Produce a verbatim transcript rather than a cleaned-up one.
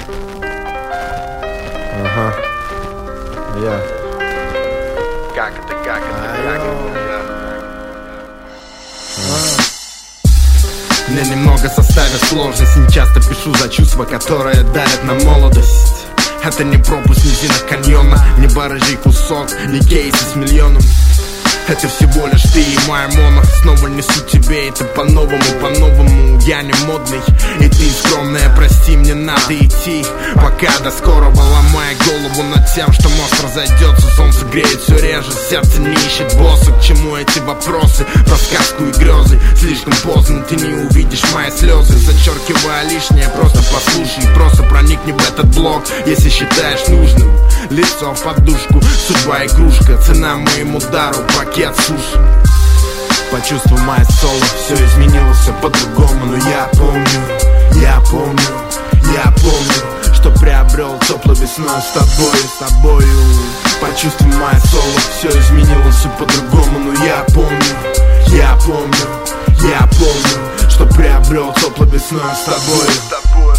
Ага. Я. Как это, как это, как это? Мне немного составит сложность, не часто пишу за чувства, которые дарят нам молодость. Это не пропуск низина каньона, не барыжий кусок, не кейсы с миллионом. Это всего лишь ты и моя моно. Снова несу тебе это по-новому, по-новому. Я не модный, и ты скромная. Прости, мне надо идти, пока до скорого. Ломая голову над тем, что мост разойдется. Солнце греет все реже, сердце не ищет босса. К чему эти вопросы, про сказку и грезы? Слишком поздно, ты не увидишь мои слезы. Зачеркивая лишнее, просто послушай. Просто проникни в этот блог, если считаешь нужным. Лицо в подушку, судьба игрушка. Цена моему дару, пакет суши. Почувствуй мое соло, все изменилось, все по-другому. Но я помню, я помню, я помню, что приобрел теплой весной с тобою, с тобою. Почувствуй мое соло, все изменилось, все по-другому. Но я помню, я помню, я помню, что приобрел теплой весной с тобою.